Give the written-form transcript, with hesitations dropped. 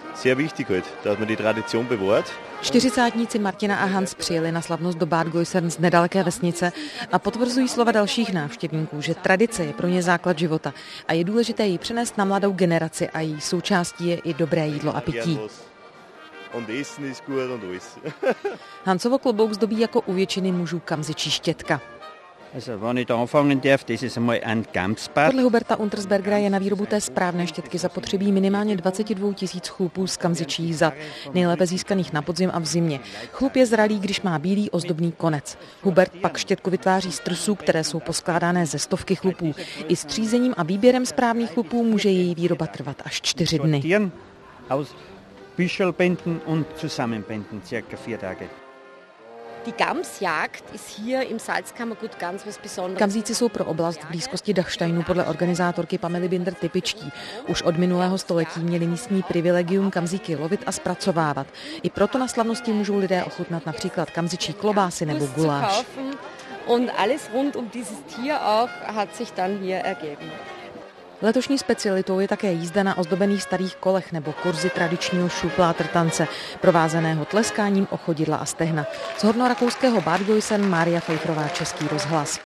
sehr wichtig halt, dass man die Tradition bewahrt. Čtyřicátníci Martina a Hans přijeli na slavnost do Bad Goisern z nedaleké vesnice a potvrzují slova dalších návštěvníků, že tradice je pro ně základ života a je důležité ji přenést na mladou generaci a její součástí je i dobré jídlo a pití. Hansovo klobouk zdobí jako u většiny mužů kamzičí štětka. Podle Huberta Untersbergera je na výrobu té správné štětky zapotřebí minimálně 22 000 chlupů z kamzičích zad, nejlépe získaných na podzim a v zimě. Chlup je zralý, když má bílý ozdobný konec. Hubert pak štětku vytváří z trsů, které jsou poskládané ze stovky chlupů. I střízením a výběrem správných chlupů může její výroba trvat až 4 dny. Kamzíci jsou pro oblast v blízkosti Dachsteinu podle organizátorky Pamely Binder typičtí. Už od minulého století měli místní privilegium kamzíky lovit a zpracovávat. I proto na slavnosti můžou lidé ochutnat například kamzičí klobásy nebo guláš. Letošní specialitou je také jízda na ozdobených starých kolech nebo kurzy tradičního šuplátrtance, provázeného tleskáním o chodidla a stehna. Z hornorakouského Bad Goisern Mária Fejfrová, Český rozhlas.